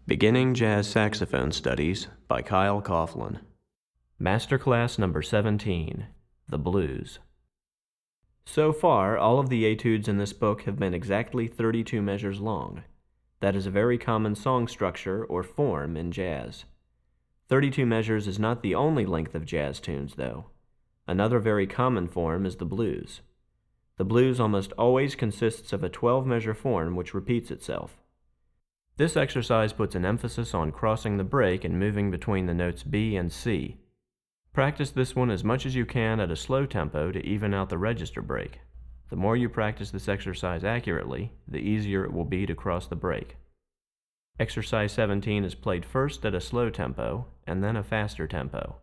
Beginning Jazz Saxophone Studies by Kyle Coughlin. Masterclass number 17, The Blues. So far, all of the etudes in this book have been exactly 32 measures long. That is a very common song structure or form in jazz. 32 measures is not the only length of jazz tunes, though. Another very common form is the blues. The blues almost always consists of a 12-measure form which repeats itself. This exercise puts an emphasis on crossing the break and moving between the notes B and C. Practice this one as much as you can at a slow tempo to even out the register break. The more you practice this exercise accurately, the easier it will be to cross the break. Exercise 17 is played first at a slow tempo and then a faster tempo.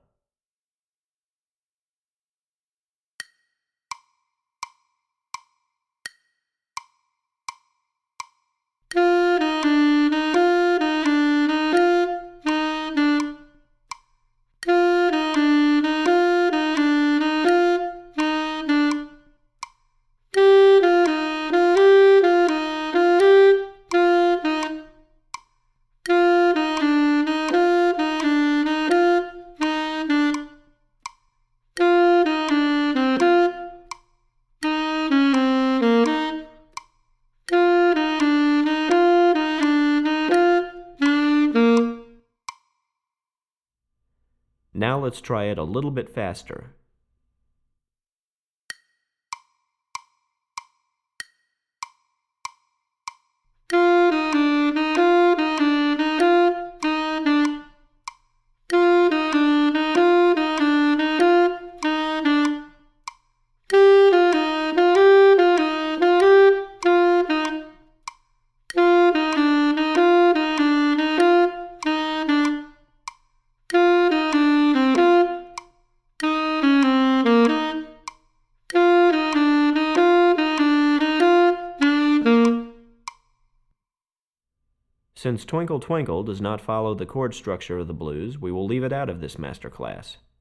Now let's try it a little bit faster. Since Twinkle Twinkle does not follow the chord structure of the blues, we will leave it out of this master class.